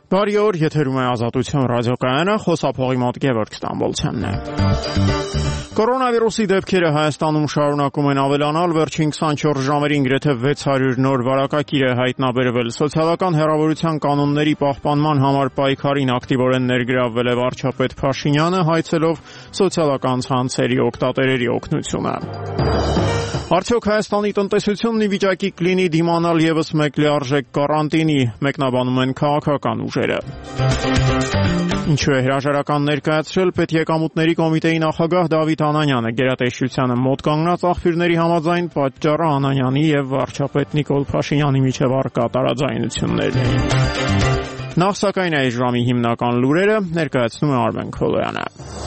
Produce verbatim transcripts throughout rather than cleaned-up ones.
Բարի օր, եթերում է Ազատություն ռադիոկայանը, խոսափողի մոտ Գևորգ Ստամբոլցյանն է։ Կորոնավիրուսի դեպքերը Հայաստանում շարունակում են ավելանալ, վերջին քսանչորս ժամերին գրեթե վեց հարյուր նոր վարակագիր է հայտնաբերվել։ Սոցիալական հեռավորության կանոնների պահպանման համար պայքարին ակտիվորեն ներգրավվել է վարչապետ Փաշինյանը, հայցելով սոցիալական ցանցերի օգտատերերի օգնությունը։ Արդյոք Հայաստանի տնտեսությունն ի վիճակի կլինի դիմանալ ևս մեկ լիարժեք կարանտինի, մեկնաբանում են քաղաքական ուժերը։ Ինչու է հրաժարական ներկայացրել Պետեկամուտների կոմիտեի նախագահ Դավիթ Անանյանը, գերատեսչությանը մոտ կանգնած աղբյուրների համաձայն պատճառը Անանյանի եւ վարչապետ Նիկոլ Փաշինյանի միջև առկա տարաձայնություններն էին։ Նախ սակայն այս ժամի հիմնական լուրերը ներկայացնում է Արմեն Քոլոյանը։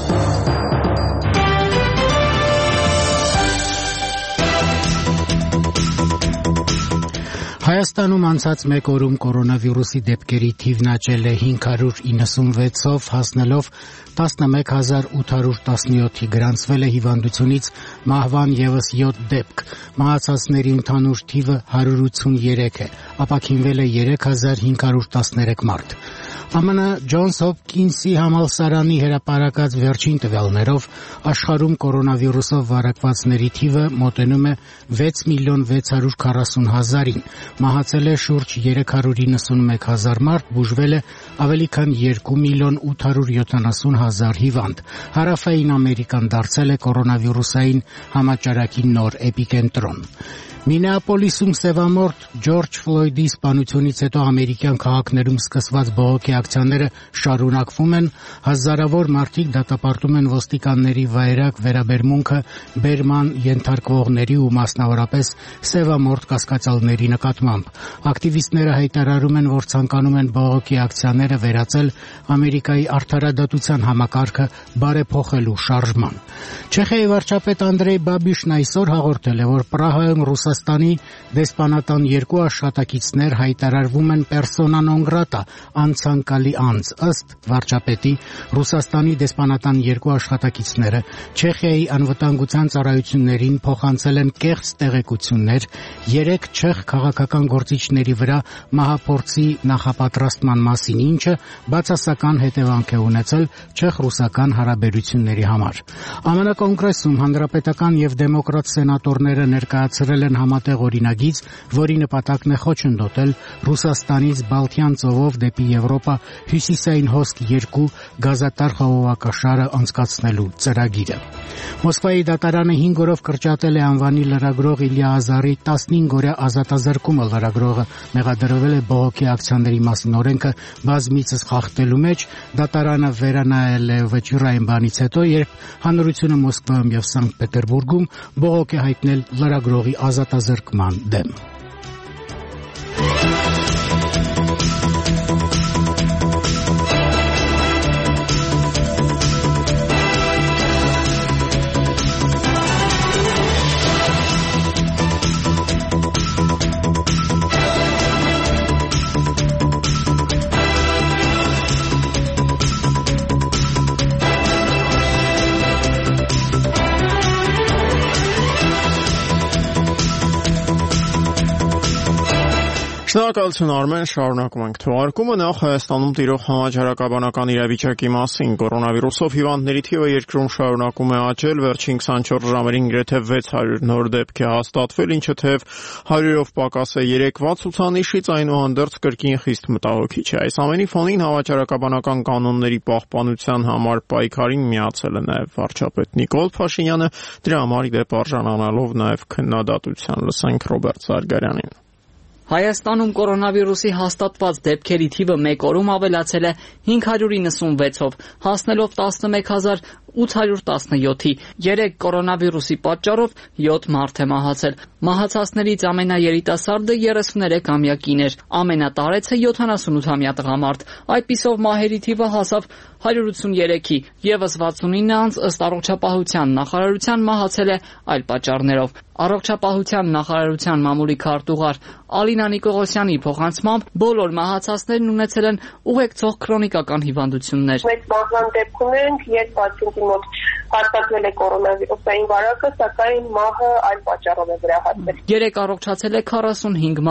Հայաստանում անցած մեկ օրում կորոնավիրուսի դեպքերի թիվն աճել է հինգ հարյուր իննսունվեցով, հասնելով տասնմեկ հազար ութ հարյուր տասնյոթի, գրանցվել է հիվանդությունից մահվան ևս յոթ դեպք, մահացածների ընդհանուր թիվը հարյուր ութսուներեք է, ապաքինվել է երեք հազար հինգ հարյուր տասներեք մարդ։ Է Մ Ն Ջոնս Հոփքինսի համալսարանի հրապարակած վերջին տվյալներով աշխարհում կորոնավիրուսով վարակվածների թիվը մոտենում է վեց միլիոն վեց հարյուր քառասուն հազարին, մահացել է շուրջ երեք հարյուր իննսունմեկ հազար մարդ, բուժվել է ավելի քան երկու միլիոն ութ հարյուր յոթանասուն հազար հիվանդ։ Հարավային Ամերիկան դարձել է կորոնավիրուսային համաճարակի նոր էպիկենտրոն։ Մինեապոլիսում սևամորթ Ջորջ Ֆլոյդի սպանությունից հետո ամերիկյան քաղաքներում սկսված բողոքի ակցիաները շարունակվում են, հազարավոր մարդիկ դատապարտում են ոստիկանների վայրագ վերաբերմունքը բերման ենթարկվողների ու մասնավորապես սևամորթ կասկածյալների նկատմամբ։ Ակտիվիստները հայտարարում են, որ ցանկանում են բողոքի ակցիաները վերածել Ամերիկայի արդարադատության համակարգը բարեփոխելու շարժման։ Չեխիայի վարչապետ Անդրեյ Բաբիշն այսօր հաղորդել է, որ Պրահայում Ռուսաստանի դեսպանատան երկու աշխատակիցներ հայտարարվում են persona non grata, անցանկալի անձ։ Ըստ վարչապետի, Ռուսաստանի դեսպանատան երկու աշխատակիցները Չեխիայի անվտանգության ծառայություններին փոխանցել են կեղծ տեղեկություններ երեք չեխ քաղաքական գործիչների վրա մահափորձի նախապատրաստման մասին, ինչը բացասական հետևանք է ունեցել չեխ-ռուսական հարաբերությունների համար։ Ամերիկայի Կոնգրեսում հանրապետական եւ դեմոկրատ սենատորները ներկայացրել են համատեղ օրինագիծ, որի նպատակն է խոչընդոտել Ռուսաստանից Բալթյան ծովով դեպի Եվրոպա հյուսիսային հոսք երկու գազատար խաղողակաշարը անցկացնելու ծրագիրը։ Մոսկվայի դատարանը հինգ օրով կրճատել է անվանի լրագրող Իլյա Ազարի տասնհինգ օրյա ազատազրկումը։ Լրագրողը մեղադրվել է բողոքի ակցիաների մասին օրենքը բազմիցս խախտելու մեջ։ Դատարանը վերանայել է վճռային բանից հետո, երբ հանրությունը Մոսկվայում եւ Սանկտ Պետերբուրգում բողոք է հայտնել լրագրողի ազատազրկման դեմ։ Շնորհակալություն Արմեն, շարունակում ենք թողարկումը։ Նախ Հայաստանում տիրող համաճարակաբանական իրավիճակի մասին։ Կորոնավիրուսով հիվանդների թիվը երկրում շարունակում է աճել, վերջին քսանչորս ժամերին գրեթե վեց հարյուր նոր դեպք է հաստատվել, ինչը թեև հարյուրով պակաս է երեկվա ցուցանիշից, այնուհանդերձ կրկին խիստ մտահոգիչ է։ Այս ամենի ֆոնին համաճարակաբանական կանոնների պահպանության համար պայքարին միացել է նաև վարչապետ Նիկոլ Փաշինյանը, դրա համար ի դեպ արժանանալով նաև քննադատության։ Լսենք Ռոբերտ Սարգարյանին։ Հայաստանում կորոնավիրուսի հաստատված դեպքերի թիվը մեկ օրում ավելացել է հինգ հարյուր իննսունվեցով, հասնելով տասնմեկ հազար ութ հարյուր տասնյոթի։ Երեք կորոնավիրուսի պատճառով յոթ մարդ է մահացել։ Մահացածներից ամենաերիտասարդը երեսուներեքամյա կին էր, ամենատարեցը յոթանասունութամյա տղամարդ։ Այդպիսով մահերի թիվը հասավ հարյուր ութսուներեքի, ևս վաթսունինը անձ ըստ առողջապահության նախարարության մահացել է այլ պատճառներով։ Առողջապահության նախարարության մամուլի քարտուղար Ալինա Նիկողոսյանի փոխանցմամբ բոլոր մահացածներն ունեցել են ուղեկցող քրոնիկական հիվանդություններ։ Մեծ մահվան դեպք ունենք, երբ պացիենտի մոտ հաստատվել է կորոնավիրուսային վարակը, սակայն մահը այլ պատճառով է վերահատվել։ Երեք առողջացել է քառասունհինգ մարդ։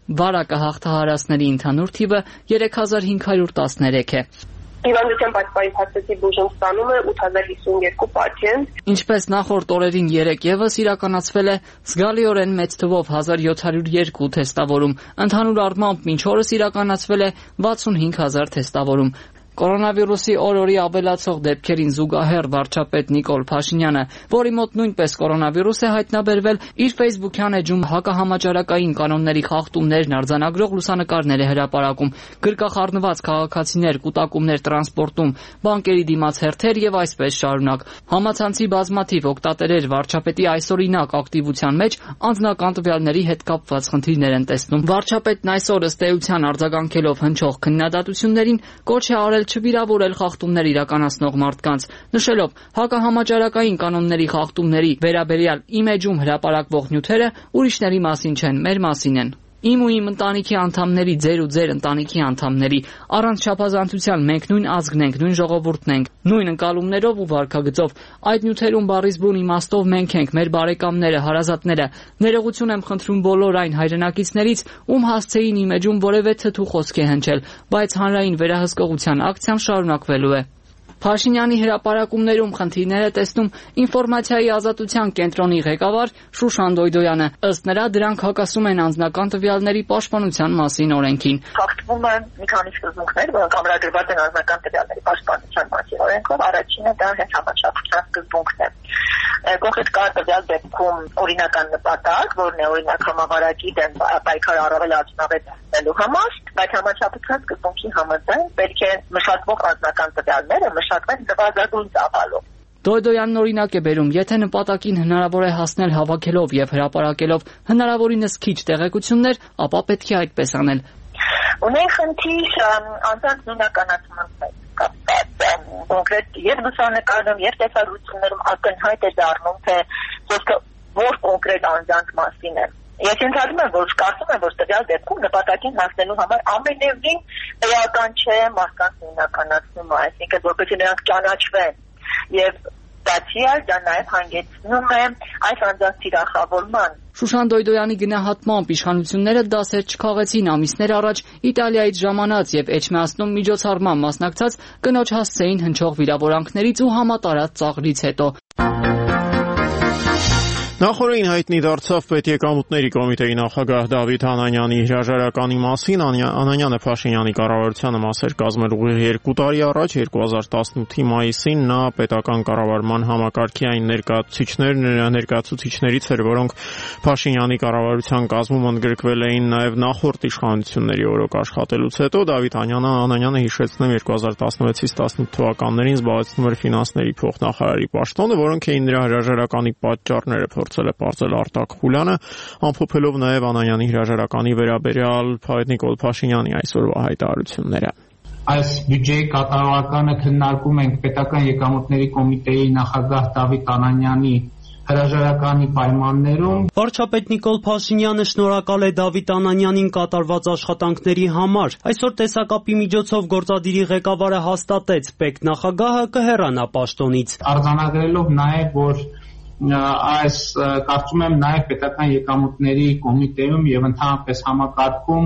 Վարակը հաղթահարածների ընդհանուր թիվը երեք հազար հինգ հարյուր տասներեք է։ Հիվանդության պատճառի փաստացի բուժում ստանում է ութ հազար հիսունյոթ պացիենտ։ Ինչպես նախորդ օրերին երեք եւս իրականացվել է զգալիորեն մեծ թվով հազար յոթ հարյուր երկու թեստավորում։ Ընդհանուր առմամբ մինչ օրս իրականացվել է վաթսունհինգ հազար թեստավորում։ Կորոնավիրուսի օր-օրի ավելացող դեպքերին զուգահեռ վարչապետ Նիկոլ Փաշինյանը, որի մոտ նույնպես կորոնավիրուս է հայտնաբերվել, իր Facebook-յան էջում հակահամաճարակային կանոնների խախտումներն արձանագրող լուսանկարներ է հրապարակում, գրկախառնված քաղաքացիներ, կուտակումներ տրանսպորտում, բանկերի դիմաց հերթեր եւ այսպես շարունակ։ Համացանցի բազմաթիվ օգտատերեր վարչապետի այսօրինակ ակտիվության մեջ անձնական տվյալների հետ կապված խնդիրներ են տեսնում։ Վարչապետն այսօր ըստ էության արձագանքելով հնչող քննադատություններին կոչ է արել չվիրավորել խախտումներ իրականացնող մարդկանց, նշելով հակահամաճարակային կանոնների խախտումների վերաբերյալ իմ էջում հրապարակվող նյութերը ուրիշների մասին չեն, մեր մասին են։ Իմ ու իմ ընտանիքի անդամների, ձեր ու ձեր ընտանիքի անդամների, առանց չափազանցության մենք նույն ազգն ենք, նույն ժողովուրդն ենք, նույն ընկալումներով ու վարքագծով։ Այդ նյութերում բառից բուն իմաստով մենք ենք, մեր բարեկամները, հարազատները։ Ներողություն եմ խնդրում բոլոր այն հայրենակիցներից, ում հասցեին իմ էջում որևէ թթու խոսք է հնչել, բայց հանրային վերահսկողության ակցիան շարունակվելու է։ Փաշինյանի հրապարակումներում խնդիրներ է տեսնում ինֆորմացիայի ազատության կենտրոնի ղեկավար Շուշան Դոյդոյանը։ Ըստ նրա դրանք հակասում են անձնական տվյալների պաշտպանության մասին օրենքին։ Խախտվում են մի քանի սկզբունքներ, որոնք ամրագրված են անձնական տվյալների պաշտպանության մասին օրենքով։ Առաջինը դա հենց համաչափության սկզբունքն է։ Կոնկրետ կար տվյալ դեպքում օրինական նպատակ, որն է օրինակ համավարակի դեմ պայքարը առավել արդյունավետ դարձնելու համար, բայց համաչափության սկզբունքի համաձայն պետք է մշակվող անձնական տվյալները մշակվեն նվազագույն ծավալով։ Դոյդոյանն օրինակ է բերում, եթե նպատակին հնարավոր է հասնել հավաքելով եւ հրապարակելով հնարավորինս քիչ տեղեկություններ, ապա պետք է այդպես անել։ Ունենք խնդիր անձանց նույնականացման հետ կոնկրետ եւ լուսանկարում եւ տեսագրություններում ակնհայտ է դառնում, թե խոսքը որ կոնկրետ անձանց մասին է։ Ես ենթադրում եմ, որ կարծում եմ, որ տվյալ դեպքում նպատակին հասնելու համար ամենևին էական չէ մարդկանց նույնականացումը, այսինքն որպեսզի նրանք ճանաչվեն եւ բացի այդ դա նաեւ հանգեցնում է այս անձանց թիրախավորման։ Շուշան Դոյդոյանի գնահատմամբ իշխանությունները դասեր չքաղեցին ամիսներ առաջ Իտալիայից ժամանած եւ Էջմիածնում միջոցառման մասնակցած կնոջ հասցեին հնչող վիրավորանքներից ու համատարած ծաղրից հետո։ Նախորդին հայտնի դարձավ Պետեկամուտների կոմիտեի նախագահ Դավիթ Անանյանի հրաժարականի մասին։ Անանյանը Փաշինյանի կառավարությանը մասեր կազմել ուղիղ երկու տարի առաջ, երկու հազար տասնութի մայիսին նա պետական կառավարման համակարգի այն ներկայացուցիչներից էր, որոնք Փաշինյանի կառավարության կազմում ընդգրկվել էին նաև նախորդ իշխանությունների օրոք աշխատելուց հետո։ Դավիթ Անանյանը հիշեցնում երկու հազար տասնվեցից տասնութ թվականներին զբաղեցնում էր ֆինանսների փոխնախարարի պաշտոնը, որոնք էին նրա հրաժարականի պատճառները։ Փորձել է պարզել Արտակ Խուլյանը, ամփոփելով նաև Անանյանի հրաժարականի վերաբերյալ Նիկոլ Փաշինյանի այսօրվա հայտարարությունները։ Այս բյուջեի կատարողականը քննարկում ենք պետական եկամուտների կոմիտեի նախագահ Դավիթ Անանյանի հրաժարականի պայմաններում։ Վարչապետ Նիկոլ Փաշինյանը շնորհակալ է Դավիթ Անանյանին կատարված աշխատանքների համար։ Այսօր տեսակապի միջոցով գործադիրի ղեկավարը հաստատեց, պետ նախագահը կհեռանա պաշտոնից։ Արձանագրելով նաև, որ այս կարծում եմ նաև պետական եկամուտների կոմիտեում եւ ընդհանրապես համակարգում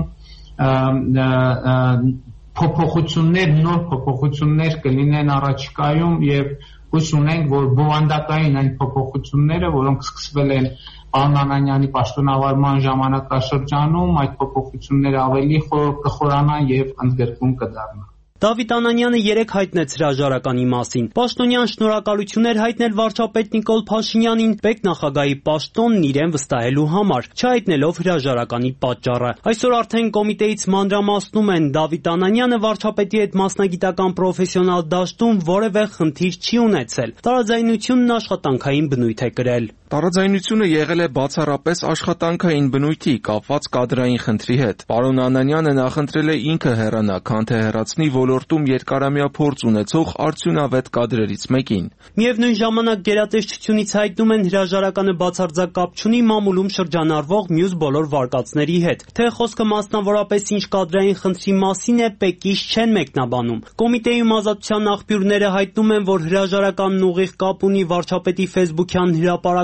փոփոխություններ, նոր փոփոխություններ կլինեն առաջիկայում եւ հույս ունենք, որ բովանդակային այն փոփոխությունները, որոնք սկսվել են պարոն Անանյանի պաշտոնավարման ժամանակաշրջանում, այդ փոփոխությունները ավելի խոր կխորանան եւ ընդգրկուն կդառնան։ Դավիթ Անանյանը երեկ հայտնեց հրաժարականի մասին։ Պաշտոնյան շնորհակալություններ հայտնել վարչապետ Նիկոլ Փաշինյանին պետնախագահի պաշտոնն իրեն վստահելու համար, չհայտնելով հրաժարականի պատճառը։ Այսօր արդեն կոմիտեից մանրամասնում են Դավիթ Անանյանը վարչապետի հետ մասնագիտական պրոֆեսիոնալ դաշտում որևէ խնդիր չի ունեցել։ Տարաձայնությունն աշխատանքային բնույթ է կրել։ Տարաձայնությունը եղել է բացառապես աշխատանքային բնույթի, կապված կադրային խնդրի հետ։ Պարոն Անանյանը նախընտրել է ինքը հեռանա, քան թե հեռացնի ոլորտում երկարամյա փորձ ունեցող արդյունավետ կադրերից մեկին։ Միևնույն ժամանակ գերատեսչությունից հայտնում են հրաժարականը բացարձակ չունի մամուլում շրջանառվող մյուս բոլոր վարկածների հետ։ Թե խոսքը մասնավորապես ինչ կադրային խնդրի մասին է, պեկից չեն մեկնաբանում։ Կոմիտեում ազատության աղբյուրները հայտնում են, որ հրաժարականն ուղիղ կապ ունի վարչապետի ֆեյսբուքյան հրապարակ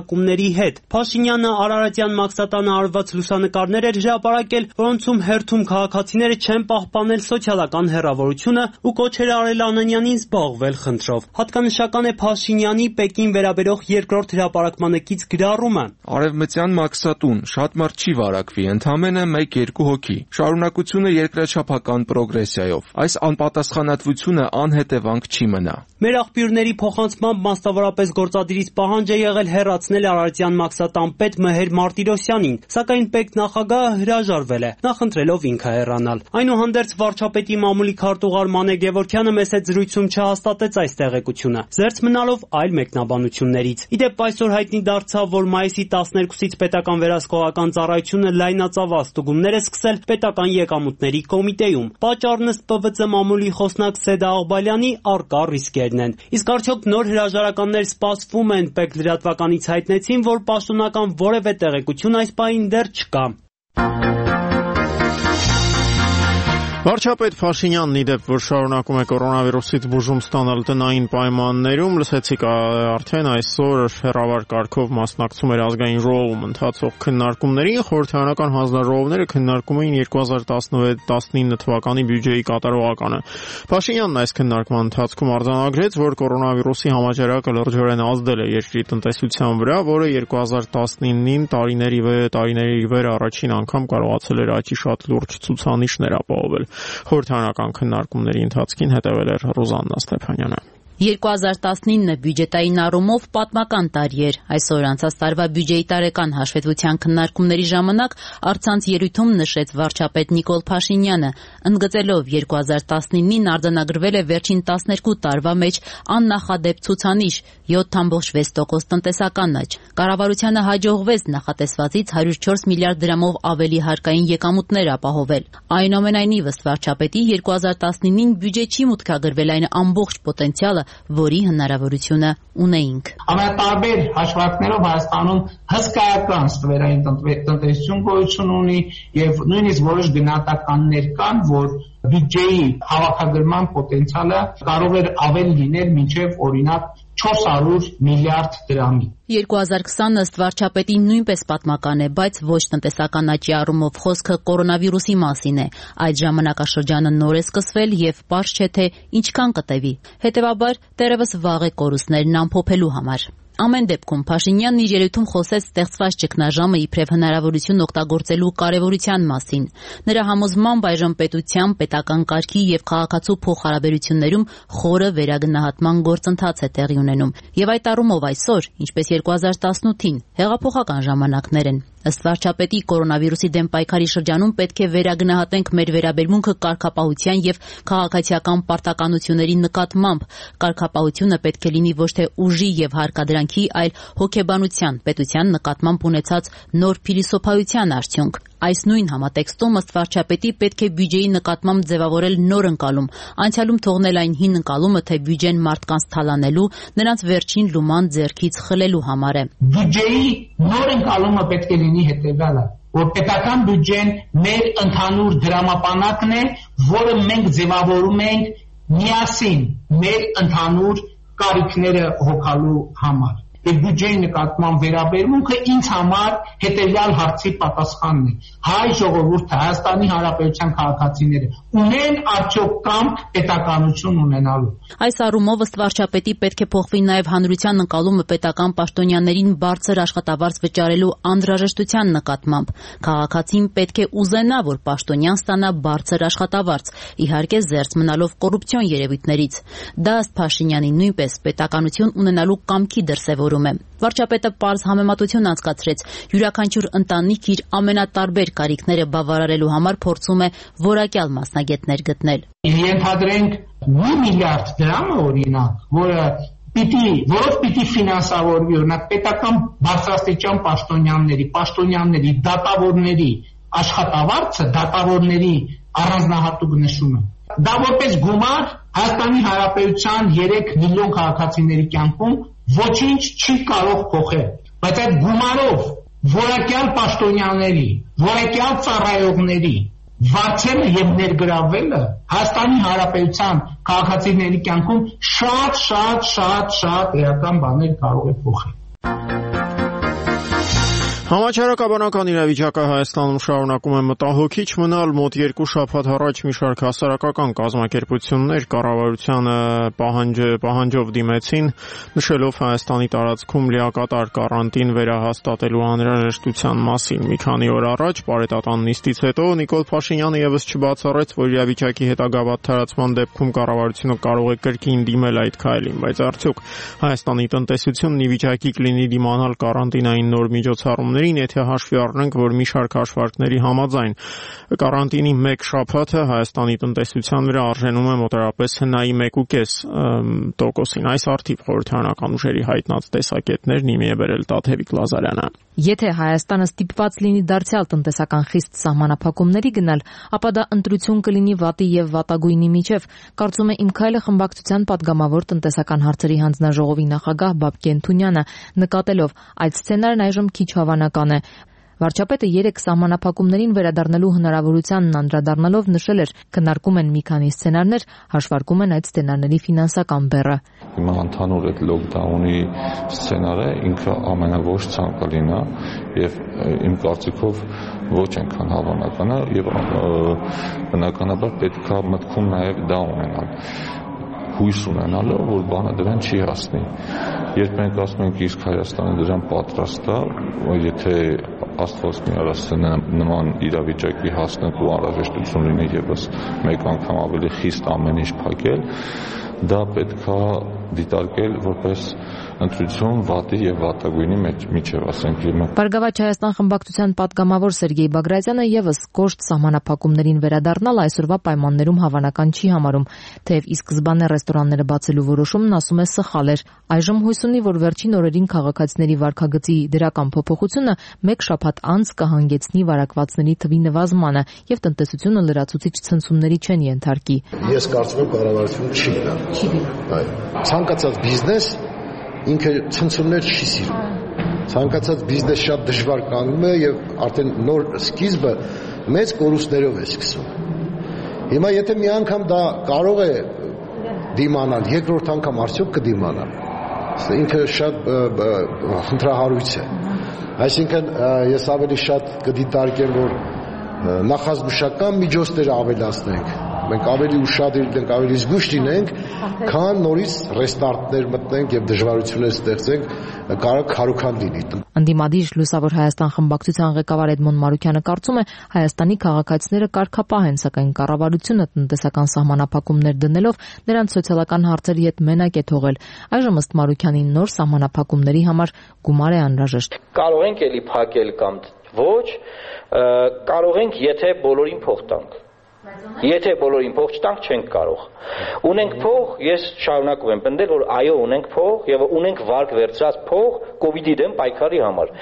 քննարկումների հետ։ Փաշինյանը Արարատյան Մաքսատանը արված լուսանկարներ էր հրապարակել, որոնցում հերթում քաղաքացիները չեն պահպանել սոցիալական հեռավորությունը ու կոչ էր արել Անանյանին զբաղվել խնդրով։ Հատկանշական է Փաշինյանի Պեկին վերաբերող երկրորդ հրապարակմանը կից գրառումը։ Արևմտյան Մաքսատուն շատ մարդ չի վարակվի, ընդամենը մեկ-երկու հոգի։ Շարունակությունը երկրաչափական պրոգրեսիայով։ Այս անպատասխանատվությունը անհետևանք չի մնա։ Մեր աղբյուրների փոխանցմամբ մասնավորապես գործադիրից պահանջ է եղել հեռացնել Արարատյան Մաքսատան պետ Մհեր Մարտիրոսյանին, սակայն պետնախագահը հրաժարվել է, նախընտրելով ինքը հեռանալ։ Այնուհանդերձ վարչապետի մամուլի քարտուղար Մանե Գևորգյանը մեծ զրույցում չհաստատեց այս տեղեկությունը, զերծ մնալով այլ մեկնաբանություններից։ Իդեպ այսօր հայտնի դարձավ, որ մայիսի տասներկուսից պետական վերահսկողական ծառայությունը լայնածավալ ստուգումներ է սկսել պետական եկամուտների կոմիտեում։ Պատճառն ըստ Պ V C մամուլի խոսնակ Սեդա Աղբալյանի առկա ռիսկերն են։ Իսկ արդյոք նոր հրաժարականներ սպասվում են, ՊԵԿ լրատվականից հայտնեցին, որ պաշտոնական որևէ տեղեկություն այս պահին դեռ չկա։ Վարչապետ Փաշինյանն ի դեպ, որ շարունակում է կորոնավիրուսից բուժում ստանալ տնային պայմաններում, լսեցիք արդեն այսօր հեռավար կարգով մասնակցում էր ազգային ժողովում ընթացող քննարկումներին, խորհրդարանական հանձնաժողովները քննարկում էին երկու հազար տասնվեց տասնինը թվականի բյուջեի կատարողականը։ Փաշինյանն այս քննարկման ընթացքում արձանագրեց, որ կորոնավիրուսի համաճարակը լրջորեն ազդել է երկրի տնտեսության վրա, որը երկու հազար տասնինին տարիների տարիների վեր առաջին անգամ կարողացել էր աճի շատ լուրջ ցուցանիշներ ապահովել։ Խորհրդարանական քննարկումների ընթացքին հետևել էր Ռոզաննա Ստեփանյանը։ երկու հազար տասնինը բյուջետային առումով պատմական տարի էր։ Այսօր անցած տարվա բյուջեի տարեկան հաշվետվության քննարկումների ժամանակ առցանց ելույթում նշեց վարչապետ Նիկոլ Փաշինյանը, ընդգծելով երկու հազար տասնինին արձանագրվել է վերջին տասներկու տարվա մեջ աննախադեպ ցուցանիշ յոթ կόμμα վեց տոկոս տնտեսական աճ։ Կառավարությանը հաջողվեց նախատեսվածից հարյուր ու չորս միլիարդ դրամով ավելի հարկային եկամուտներ ապահովել։ Այնուամենայնիվ ըստ վարչապետի երկու հազար տասնինին բյուջե չի մուտքագրվել այն ամբողջ պոտենցիալը, որի հնարավորությունը ունեինք։ Ամենատարբեր հաշվարկներով Հայաստանում հսկայական ստվերային տնտեսություն գոյություն ունի եւ նույնիսկ որոշ գնահատականներ կան, որ բյուջեի հավաքագրման պոտենցիալը կարող էր ավել լինել մինչև օրինակ չորս հարյուր միլիարդ դրամի։ երկու հազար քսանը ըստ վարչապետի նույնպես պատմական է, բայց ոչ տնտեսական աճի առումով խոսքը կորոնավիրուսի մասին է։ Այդ ժամանակաշրջանը նոր է սկսվել եւ պարզ չէ թե ինչքան կտևի։ Հետեւաբար դեռևս վաղ է կորուստներն ամփոփելու համար։ Ամեն դեպքում Փաշինյանն իր ելույթում խոսեց ստեղծված ճգնաժամը իբրև հնարավորություն օգտագործելու կարևորության մասին։ Նրա համոզմամբ այժմ պետության, պետական կարգի եւ քաղաքացու փոխհարաբերություններում խորը վերագնահատման գործընթաց է տեղի ունենում։ Եվ այդ առումով այսօր, ինչպես երկու հազար տասնութին, հեղափոխական ժամանակներ են։ Ըստ վարչապետի կորոնավիրուսի դեմ պայքարի շրջանում պետք է վերագնահատենք մեր վերաբերմունքը կարգապահության եւ քաղաքացիական պարտականությունների նկատմամբ։ Կարգապահությունը պետք է լինի ոչ թե ուժի եւ հարկադրանքի, այլ հոգեբանության, պետության նկատմամբ ունեցած նոր փիլիսոփայության արդյունք։ Այս նույն համատեքստում ըստ վարչապետի պետք է բյուջեի նկատմամբ ձևավորել նոր ընկալում, անցյալում թողնել այն հին ընկալումը, թե բյուջեն մարդկանց թալանելու, նրանց վերջին լուման ձեռքից խլելու համար է։ Բյուջեի նոր ընկալումը պետք է լինի հետևյալը, որ պետական բյուջեն մեր ընդհանուր դրամապանակն է, որը մենք ձևավորում ենք միասին մեր ընդհանուր կարիքները հոգալու համար։ Եվ բյուջեի նկատմամբ վերաբերմունքը ինձ համար հետևյալ հարցի պատասխանն է. հայ ժողովուրդը, Հայաստանի Հանրապետության քաղաքացիները ունեն արդյոք կամ պետականություն ունենալու։ Այս առումով ըստ վարչապետի պետք է փոխվի նաև հանրության ընկալումը պետական պաշտոնյաներին բարձր աշխատավարձ վճարելու անհրաժեշտության նկատմամբ։ Քաղաքացին պետք է ուզենա, որ պաշտոնյան ստանա բարձր աշխատավարձ, իհարկե զերծ մնալով կոռուպցիոն երևույթներից։ Դա ըստ Փաշինյանի նույնպես պետականություն ունենալու կամքի դրսևորում է։ Վարչապետը պարզ համեմատություն անցկացրեց։ Յուրաքանչյուր ընտանիք իր ամենատարբեր կարիքները բավարարելու համար փորձում է որակյալ մասնագետներ գտնել։ Ենթադրենք մի միլիարդ դրամը օրինակ, որը պիտի, որով պիտի ֆինանսավորվի օրինակ պետական բարձրաստիճան պաշտոնյաների, պաշտոնյաների, դատավորների աշխատավարձը, դատավորների առանձնահատուկ նշումը։ Դա որպես գումար Հայաստանի Հանրապետության երեք միլիոն քաղաքացիների կյանքում ոչինչ չի կարող փոխել, բայց այդ գումարով որակյալ պաշտոնյաների, որակյալ ծառայողների վարձելը եւ ներգրավելը Հայաստանի Հանրապետության քաղաքացիների կյանքում շատ շատ շատ շատ էական բաներ կարող է փոխել։ Համաճարակաբանական իրավիճակը Հայաստանում շարունակում է մտահոգիչ մնալ։ Մոտ երկու շաբաթ առաջ մի շարք հասարակական կազմակերպություններ կառավարությանը պահանջ, պահանջով դիմեցին, նշելով Հայաստանի տարածքում լիակատար կարանտին վերահաստատելու անհրաժեշտության մասին։ Մի քանի օր առաջ պարետատան նիստից հետո Նիկոլ Փաշինյանը եւս չբացառեց, որ իրավիճակի հետագա վատթարացման դեպքում կառավարությունը կարող է կրկին դիմել այդ քայլին, բայց արդյոք Հայաստանի տնտեսությունն ի վիճակի կլինի դիմանալ կարանտինային նոր միջոցառումների, եթե հաշվի առնենք, որ մի շարք հաշվարկների համաձայն կարանտինի մեկ շաբաթը Հայաստանի տնտեսության վրա արժենում է մոտավորապես հնայի մեկ ու կես տոկոսին։ Այս արդիվ խորհրդարանական ուժերի հայտնած տեսակետներն իմի է բերել Տաթևիկ Լազարյանը։ Եթե Հայաստանը ստիպված լինի դարձյալ տնտեսական խիստ սահմանափակումների գնալ, ապա դա ընտրություն կլինի վատի եւ վատագույնի միջև, կարծում է Իմ քայլը խմբակցության падգամավոր տնտեսական հարցերի հանձնաժողովի նախագահ Բաբկեն Թունյանը, նկատելով այդ սցենարն այժմ քիչ հավանական է։ Վարչապետը երեք սահմանափակումներին վերադառնալու հնարավորությանն անդրադառնալով նշել էր, քննարկում են մի քանի սցենարներ, հաշվարկում են այդ սցենարների ֆինանսական բեռը։ Հիմա ընդհանուր այդ լոկդաունի սցենարը ինքը ամենաոչ ցանկալին է եւ իմ կարծիքով ոչ այնքան հավանական է եւ բնականաբար պետք է մտքում նաեւ դա ունենալ, հույս ունենալով, որ բանը դրան չի հասնի։ Երբ մենք ասում ենք իսկ Հայաստանը դրան պատրաստ է, եթե Աստված մի արասը նման իրավիճակի հասնենք ու անհրաժեշտություն լինի եւս մեկ անգամ ավելի խիստ ամեն ինչ փակել, դա պետք է դիտարկել որպես ընտրություն վատի եւ վատագույնի միջև, ասենք իմը։ Բարգավաճ Հայաստան խմբակցության падգամավոր Սերգեյ Բագրատյանը եւս կոշտ սահմանափակումներին վերադառնալ այսօրվա պայմաններում հավանական չի համարում, թեև ի սկզբանե ռեստորանները բացելու որոշումն ասում է սխալ էր։ Այժմ հույս ունի, որ վերջին օրերին քաղաքացիների վարքագծի դրական փոփոխությունը մեկ շաբաթ անց կհանգեցնի վարակվածների թվի նվազմանը եւ տնտեսությունը լրացուցիչ ցնցումների չեն ենթարկի։ Ես կարծում եմ կառավարությունը չի գնա։ Չի գնա։ Ցանկացած բիզնես ինքը ցնցումներ չի սիրում։ Ցանկացած բիզնես շատ դժվար կանգնում է եւ արդեն նոր սկիզբը մեծ կորուստներով է սկսում։ Հիմա եթե մի անգամ դա կարող է դիմանալ, երկրորդ անգամ արդյոք կդիմանա։ Ինքը շատ խնդրահարույց է։ Այսինքն ես ավելի շատ կդիտարկեմ, որ նախազգուշական միջոցները ավելացնենք, մենք ավելի ուշադիր լինենք, ավելի զգույշ լինենք, քան նորից ռեստարտներ մտնենք եւ դժվարություններ ստեղծենք, կարող քարոքան լինի։ Անդիմադիր Լուսավոր Հայաստան խմբակցության ղեկավար Էդմոն Մարուկյանը կարծում է, Հայաստանի քաղաքացիները կարգապահ են, սակայն կառավարությունը տնտեսական սահմանափակումներ դնելով նրանց սոցիալական հարցերի հետ մենակ է թողել։ Այժմ ըստ Մարուկյանի նոր սահմանափակումների համար գումար է անհրաժեշտ։ Կարող ենք էլի փակել կամ ոչ, կարող ենք, եթե բոլորին փող տանք։ Եթե բոլորին փող չտանք, չենք կարող։ Ունենք փող, ես շարունակում եմ պնդել, որ այո, ունենք փող եւ ունենք վարկ վերցրած փող կոവിഡ്ի դեմ պայքարի համար։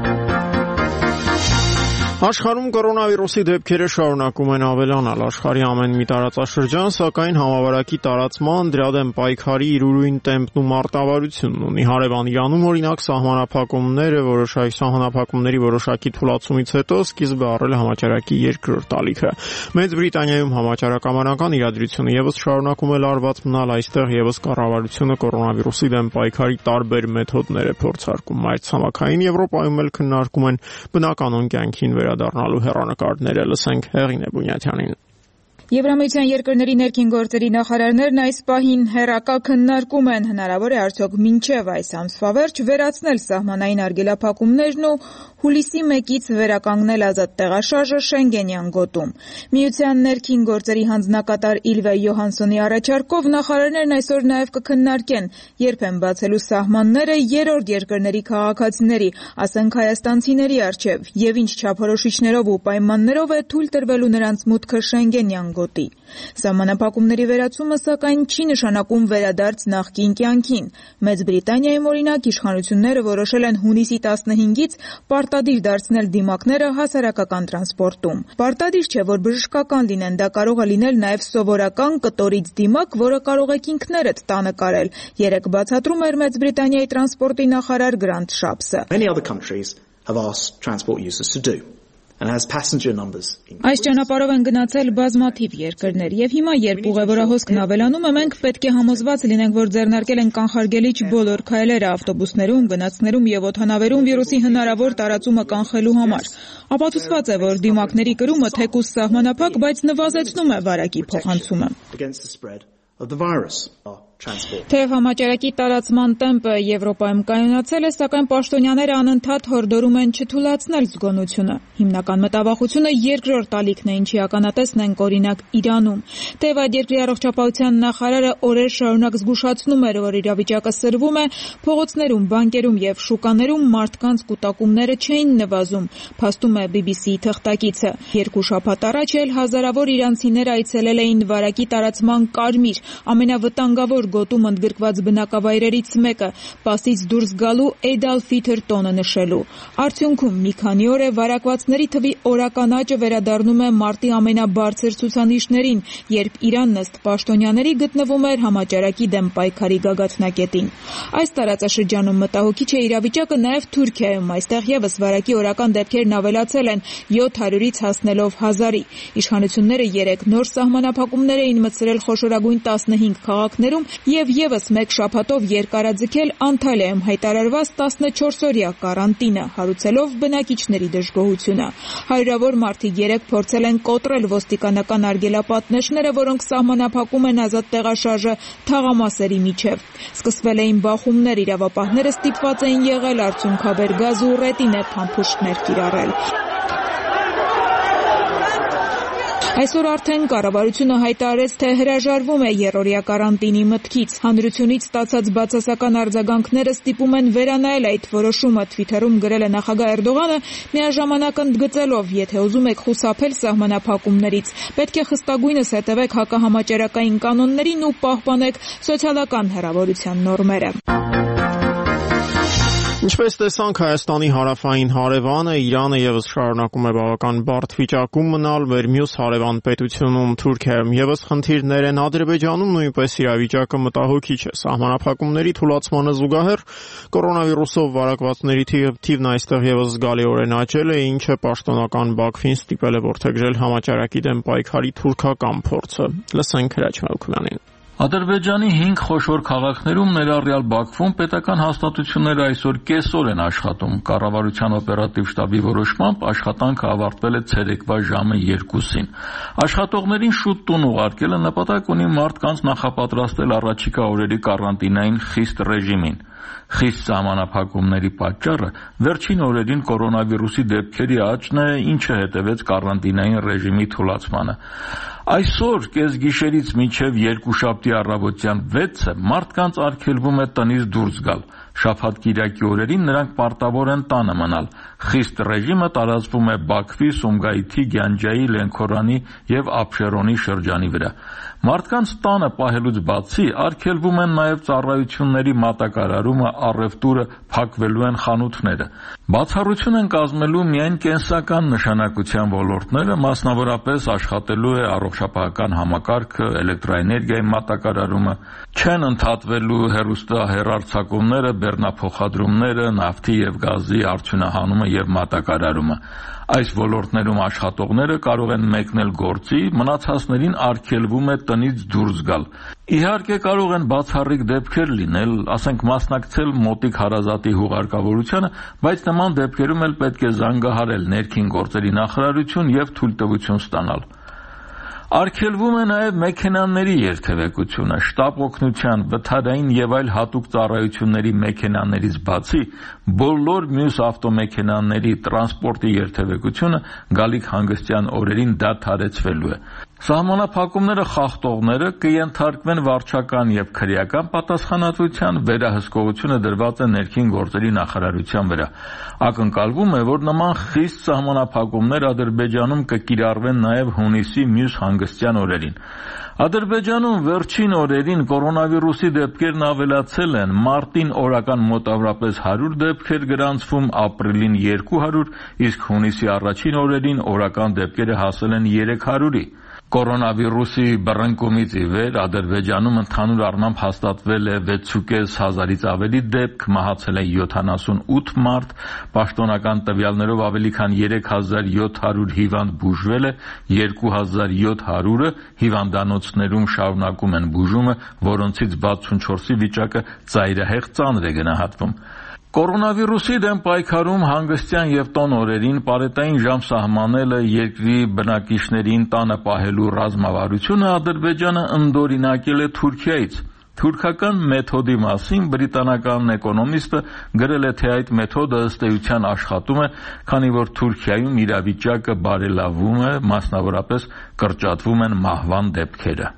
Աշխարհում կորոնավիրուսի դեպքերը շարունակում են ավելանալ։ Աշխարհի ամեն մի տարածաշրջան, սակայն համավարակի տարածման, դրա դեմ պայքարի իր ուրույն տեմպն ու մարտավարությունն ունի։ Հարևան Իրանում, օրինակ, սահմանափակումները, որոշակի սահմանափակումների որոշակի թուլացումից հետո սկիզբ է առել համաճարակի երկրորդ ալիքը։ Մեծ Բրիտանիայում համաճարակամանական իրադրությունը եւս շարունակում է լարված մնալ, այստեղ եւս կառավարությունը կորոնավիրուսի դեմ պայքարի տարբեր մեթոդներ է փորձարկում։ Մայրցամաքային Եվրոպայում էլ քննարկում են բնականոն կյանքին վերադառնալու հեռանկարները, լսենք Հեղինե Բունյաթյանին։ Եվրամիության երկրների ներքին գործերի նախարարներն այս պահին հեռակա քննարկում են, հնարավոր է արդյոք մինչև այս ամսվա վերջ վերացնել սահմանային արգելափակումներն ու հուլիսի մեկից վերականգնել ազատ տեղաշարժը Շենգենյան գոտում։ Միության ներքին գործերի հանձնակատար Իլվա Յոհանսոնի առաջարկով նախարարներն այսօր նաև կքննարկեն, երբ են բացելու սահմանները երրորդ երկրների քաղաքացիների, ասենք հայաստանցիների առջև, եւ ինչ չափորոշիչներով ու պայմաններով է թույլ տրվելու նրանց մուտքը Շենգենյան գոտի։ Սահմանափակումների վերացումը, սակայն, չի նշանակում վերադարձ նախկին կյանքին։ Մեծ Բրիտանիայում, օրինակ, իշխանությունները որոշել են հունիսի տասնհինգից պարտադիր դարձնել դիմակները հասարակական տրանսպորտում։ Պարտադիր չէ, որ բժշկական լինեն, դա կարող է լինել նաև սովորական կտորից դիմակ, որը կարող եք ինքներդ տանը կարել։ Երեկ բացատրում էր Մեծ Բրիտանիայի տրանսպորտի նախարար Գրանտ Շապսը։ Many other countries have asked transport users to do. Այս ճանապարհով են գնացել բազմաթիվ երկրներ եւ հիմա երբ ուղևորահոսքն ավելանում է, մենք պետք է համոզված լինենք, որ ձեռնարկել են կանխարգելիչ բոլոր քայլերը ավտոբուսներում, գնացքներում եւ օդանավերում վիրուսի հնարավոր տարածումը կանխելու համար։ Ապացուցված է, որ դիմակների կրումը թեկուզ սահմանափակ, բայց նվազեցնում է վարակի փոխանցումը։ Թեև համաճարակի տարածման տեմպը Եվրոպայում կայունացել է, սակայն պաշտոնյաները անընդհատ հորդորում են չթուլացնել զգոնությունը։ Հիմնական մտավախությունը երկրորդ ալիքն է, ինչի ականատեսն ենք օրինակ Իրանում։ Թեև այդ երկրի առողջապահության նախարարը օրեր շարունակ զգուշացնում էր, որ իրավիճակը սրվում է, փողոցներում, բանկերում եւ շուկաներում մարդկանց կուտակումները չէին նվազում, փաստում է բի բի սի-ի թղթակիցը։ Երկու շաբաթ առաջ էլ հազարավոր իրանցիներ այցելել էին վարակի տարածման կարմիր, ամենավտանգավոր գոտում ընդգրկված բնակավայրերից մեկը, Պասից դուրս գալու Eid al-Fitr տոնը նշելու։ Արդյունքում մի քանի օր է վարակվածների թվի օրական աճը վերադառնում է մարտի ամենաբարձր ցուցանիշներին, երբ Իրանն ըստ պաշտոնյաների գտնվում էր համաճարակի դեմ պայքարի գագաթնակետին։ Այս տարածաշրջանում մտահոգիչ է իրավիճակը նաև Թուրքիայում, այստեղ եւս վարակի օրական դեպքերն ավելացել են յոթ հարյուրից հասնելով հազարի։ Իշխանությունները երեք նոր սահմանափակումներ էին մտցրել խոշորագույն տասնհինգ քաղաքներում եւ եւս մեկ շաբաթով երկարաձգել Անտալիայում հայտարարված տասնչորսօրյա կարանտինը, հարուցելով բնակիչների դժգոհությունը։ Հարյուրավոր մարդիկ երեք փորձել են կոտրել ոստիկանական արգելապատնեշները, որոնք սահմանափակում են ազատ տեղաշարժը թաղամասերի միջև։ Սկսվել էին բախումներ, իրավապահները ստիպված էին եղել արդյունքաբեր գազ ու ռետինե փամփուշտներ կիրառել։ Այսօր արդեն կառավարությունը հայտարարեց, թե հրաժարվում է երրորդյա կարանտինի մտքից։ Հանրությունից ստացած բացասական արձագանքները ստիպում են վերանայել այդ որոշումը, Թվիթերում գրել է նախագահ Էրդողանը, միաժամանակ ընդգծելով, եթե ուզում եք խուսափել սահմանափակումներից, պետք է խստագույնս հետևեք հակահամաճարակային կանոններին ու պահպանեք սոցիալական հեռավորության նորմերը։ Ինչպես տեսանք, Հայաստանի հարավային հարևանը Իրանը եւս շարունակում է բավական բարդ վիճակում մնալ, մեր մյուս հարևան պետությունում Թուրքիայում եւս խնդիրներ են, Ադրբեջանում նույնպես իրավիճակը մտահոգիչ է։ Սահմանափակումների թուլացմանը զուգահեռ կորոնավիրուսով վարակվածների թիվն այստեղ եւս զգալիորեն աճել է, ինչը պաշտոնական Բաքվին ստիպել է որդեգրել համաճարակի դեմ պայքարի թուրքական փորձը։ Լսենք Հրաչ Մելքումյանին։ Ադրբեջանի հինգ խոշոր քաղաքներում, ներառյալ Բաքվում, պետական հաստատությունները այսօր կեսօր են աշխատում։ Կառավարության օպերատիվ շտաբի որոշմամբ աշխատանքը ավարտվել է ցերեկվա ժամը երկուսին։ Աշխատողներին շուտ տուն ուղարկելը նպատակ ունի մարդկանց նախապատրաստել առաջիկա օրերի կարանտինային խիստ ռեժիմին։ Խիստ սահմանափակումների պատճառը վերջին օրերին կորոնավիրուսի դեպքերի աճն է, ինչը հետևեց կարանտինային ռեժիմի թուլացմանը։ Այսօր կեսգիշերից մինչև երկուշաբթի առավոտյան վեցը մարդկանց արգելվում է տնից դուրս գալ։ Շաբաթ-կիրակի օրերին նրանք պարտավոր են տանը մնալ։ Խիստ ռեժիմը տարածվում է Բաքվի, Սումգայիթի, Գյանջայի, Լենքորանի եւ Աբշերոնի շրջանի վրա։ Մարդկանց տանը պահելուց բացի արգելվում են նաև ծառայությունների մատակարարումը, առևտուրը, փակվելու են խանութները։ Բացառություն են կազմելու միայն կենսական նշանակության ոլորտները, մասնավորապես աշխատելու է առողջապահական համակարգը, էլեկտրոէներգիայի մատակարարումը, չեն ընդհատվելու հեռուստահեռարձակումները, բեռնափոխադրումները, նավթի եւ գազի արդյունահանումը եւ մատակարարումը։ Այս ոլորտներում աշխատողները կարող են մեկնել գործի, մնացածներին արգելվում է տնից դուրս գալ։ Իհարկե կարող են բացառիկ դեպքեր լինել, ասենք մասնակցել մոտիկ հարազատի հուղարկավորությանը, բայց նման դեպքերում էլ պետք է զանգահարել ներքին գործերի նախարարություն եւ թույլտվություն ստանալ։ Արգելվում է նաև մեքենաների երթևեկությունը, շտապ օգնության, վթարային եւ այլ հատուկ ծառայությունների մեքենաներից բացի բոլոր մյուս ավտոմեքենաների տրանսպորտի երթևեկությունը գալիք հանգստյան օրերին դադարեցվելու է։ Սահմանափակումները խախտողները կենթարկվեն վարչական եւ քրեական պատասխանատվության, վերահսկողությունը դրված է ներքին գործերի նախարարության վրա։ Ակնկալվում է, որ նման խիստ սահմանափակումներ Ադրբեջանում կկիրառվեն նաև հունիսի մյուս հանգստյան օրերին։ Ադրբեջանում վերջին օրերին կորոնավիրուսի դեպքերն ավելացել են։ Մարտին օրական մոտավորապես հարյուր դեպքեր գրանցվում, ապրիլին երկու հարյուր, իսկ հունիսի առաջին օրերին օրական դեպքերը հասել են երեք հարյուրի։ Կորոնավիրուսի բռնկումից ի վեր Ադրբեջանում ընդհանուր առմամբ հաստատվել է վեցուկես հազարից ավելի դեպք, մահացել է յոթանասունութ մարդ, պաշտոնական տվյալներով ավելի քան երեք հազար յոթ հարյուր հիվանդ բուժվել է, երկու հազար յոթ հարյուրը հիվանդանոցներում շարունակում են բուժումը, որոնցից վաթսունչորսի վիճակը ծայրահեղ ծանր է գնահատվում։ Կորոնավիրուսի դեմ պայքարում հանգստյան եւ տոն օրերին պարետային ժամ սահմանելը երկրի բնակիչներին տանը պահելու ռազմավարությունը Ադրբեջանը ընդօրինակել է Թուրքիայից։ Թուրքական մեթոդի մասին բրիտանական էկոնոմիստը գրել է, թե այդ մեթոդը ըստ էության աշխատում է, քանի որ Թուրքիայում իրավիճակը բարելավում է, մասնավորապես կրճատվում են մահվան դեպքերը։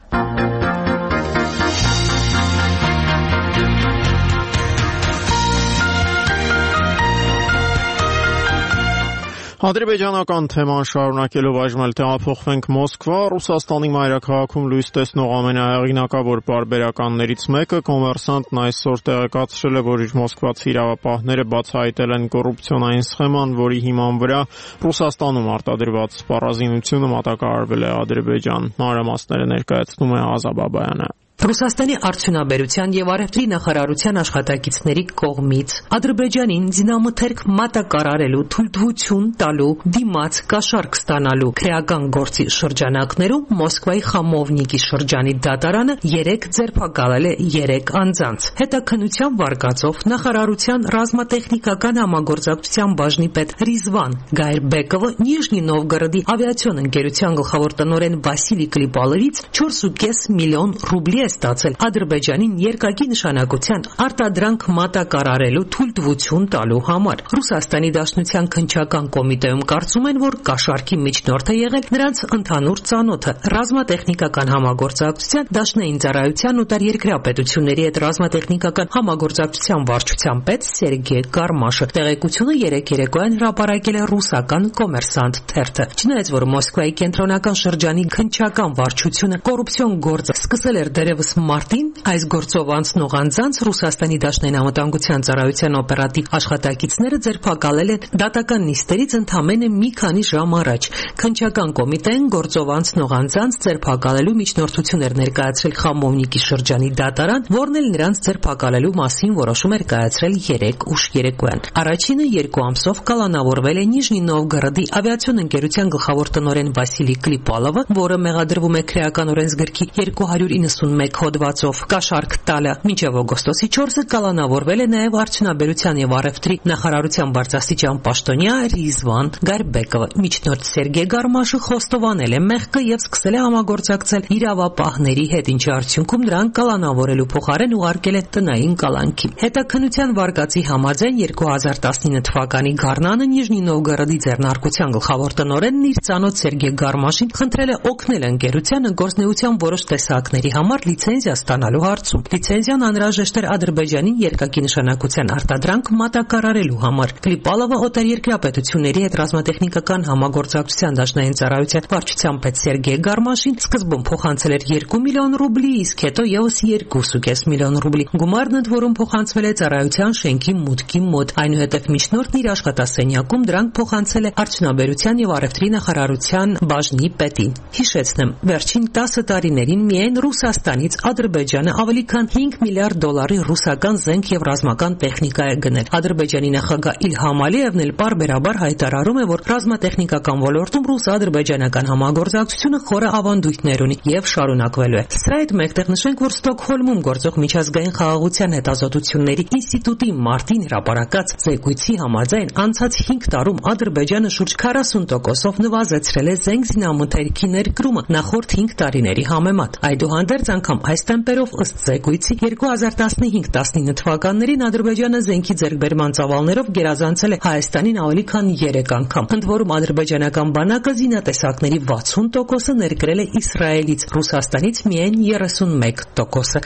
Ադրբեջանական թեման շարունակելով այժմ էլ տեղափոխվենք Մոսկվա, Ռուսաստանի մայրաքաղաքում լույս տեսնող ամենահեղինակավոր պարբերականներից մեկը Կոմերսանտն այսօր տեղեկացրել է, որ իր մոսկվացի իրավապահները բացահայտել են կոռուպցիոնային սխեման, որի հիման վրա Ռուսաստանում արտադրված սպառազինությունը մատակարարվել է Ադրբեջան։ Մանրամասները ներկայացնում է Ազա Բաբայանը։ Ռուսաստանի արդյունաբերության եւ առևտրի նախարարության աշխատակիցների կողմից Ադրբեջանին զինամթերք մատակարարելու, թույլտվություն տալու, դիմաց կաշառք ստանալու քրեական գործի շրջանակներում Մոսկվայի Խամովնիկի շրջանի դատարանը երեք ձերբակալել է երեք անձանց։ Հետաքննության վարկածով նախարարության ռազմատեխնիկական համագործակցության բաժնի պետ Ռիզվան Գայրբեկովը Նիժնի Նովգորոդի ավիացիոն ընկերության գլխավոր տնօրեն Վասիլի Կլիպալովից չորս ու կես միլիոն ռուբլի ստացել Ադրբեջանին երկակի նշանակության արտադրանք մատակարարելու թույլտվություն տալու համար։ Ռուսաստանի Դաշնության քննչական կոմիտեում կարծում են, որ կաշառքի միջնորդ է եղել նրանց ընդհանուր ծանոթը ռազմատեխնիկական համագործակցության Դաշնային ծառայության օտարերկրյա պետությունների հետ ռազմատեխնիկական համագործակցության վարչության պետ Սերգեյ Գարմաշը։ Տեղեկությունը երեք երեկոյան հրապարակել է ռուսական Կոմերսանտ թերթը։ Չնայած որ Մոսկվայի կենտրոնական շրջանի քննչական վարչությունը կոռուպցիոն գործը սկսել էր դերևս մարտին, այս գործով անցնող անձանց Ռուսաստանի Դաշնային անվտանգության ծառայության օպերատիվ աշխատակիցները ձերբակալել են դատական նիստերից ընդամենը մի քանի ժամ առաջ։ Քննչական կոմիտեն գործով անցնող անձանց ձերբակալելու միջնորդություն էր ներկայացրել Խամովնիկի շրջանի դատարան, որն էլ նրանց ձերբակալելու մասին որոշում էր կայացրել երեք ուշ երեկոյան։ Առաջինը երկու ամսով կալանավորվել է Նիժնի Նովգորոդի ավիացիոն ընկերության գլխավոր տնօրեն Վասիլի Կլիպալովը, որը մեղադրվում է քրեական օրենսգրքի երկու հարյուր իննսունմեկ հոդվածով կաշառք տալը։ Մինչև օգոստոսի չորսը կալանավորվել է նաև արդյունաբերության եւ առևտրի նախարարության բարձրաստիճան պաշտոնյա Ռիզվան Գայրբեկովը։ Միջնորդ Սերգեյ Գարմաշը խոստովանել է մեղքը եւ սկսել է համագործակցել իրավապահների հետ, ինչի արդյունքում նրան կալանավորելու փոխարեն ուղարկել է տնային կալանքի։ Հետաքննության վարկածի համաձայն երկու հազար տասնինը թվականի գարնանը Նիժնի Նովգորոդի ձեռնարկության գլխավոր տնօրենն իր ծանոթ Սերգեյ Գարմաշին խնդրել է օգնել ընկերությանը գործնեության որոշ տեսակների համար լիցենզիա ստանալու հարցում։ Լիցենզիան անհրաժեշտ էր Ադրբեջանին երկակի նշանակության արտադրանք մատակարարելու համար։ Կլիպալովը օտարերկրյա պետությունների հետ ռազմատեխնիկական համագործակցության Դաշնային ծառայության վարչության պետ Սերգեյ Գարմաշին սկզբում փոխանցել էր երկու միլիոն ռուբլի, իսկ հետո ևս երկու ու կես միլիոն ռուբլի։ Գումարն ընդ որում փոխանցվել է ծառայության շենքի մուտքի մոտ։ Այնուհետև միջնորդն իր աշխատասենյակում դրանք փոխանցել է արդյունաբերության եւ առևտրի նախարարության բաժնի պետին։ Հիշեցնեմ, վերջին տասը տարիներին միայն Ռուսաստանից Ադրբեջանը ավելի քան հինգ միլիարդ դոլարի ռուսական զենք եւ ռազմական տեխնիկա է գնել։ Ադրբեջանի նախագահ Իլհամ Ալիևն էլ պարբերաբար հայտարարում է, որ ռազմատեխնիկական ոլորտում ռուս-ադրբեջանական համագործակցությունը խորը ավանդույթներ ունի եւ շարունակվելու է։ Սրա հետ մեկտեղ նշենք, որ Ստոկհոլմում գործող միջազգային խաղաղության հետազոտությունների ինստիտուտի մարտին հրապարակած զեկույցի համաձայն անցած հինգ տարում Ադրբեջանը շուրջ քառասուն տոկոսով նվազեցրել է զենք զինամթերքի ներկրումը նախորդ հինգ տարիների համեմատ։ Այդուհանդերձ անգամ այս տեմպերով ըստ զեկույցի երկու հազար տասնհինգ տասնինը թվականներին Ադրբեջանը զենքի ձեռքբերման ծավալներով գերազանցել է Հայաստանին ավելի քան երեք անգամ։ Ընդ որում ադրբեջանական բանակը զինատեսակների վաթսուն տոկոսը ներկրել է Իսրայելից, Ռուսաստանից միայն երեսունմեկ տոկոսը։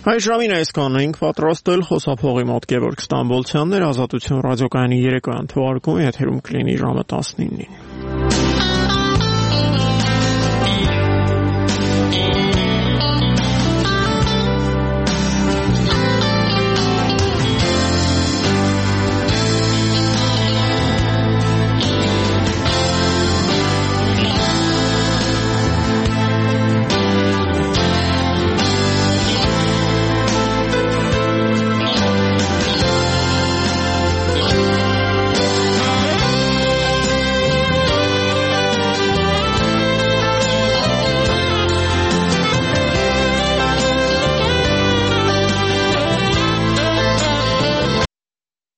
Այս ժամին այսքանն ենք պատրաստել, խոսափողի մոտ Գևորգ Ստամբոլցյանն էր, Ազատություն ռադիոկայանի երեկոյան թողարկումը եթերում կլինի ժամը տասնինին։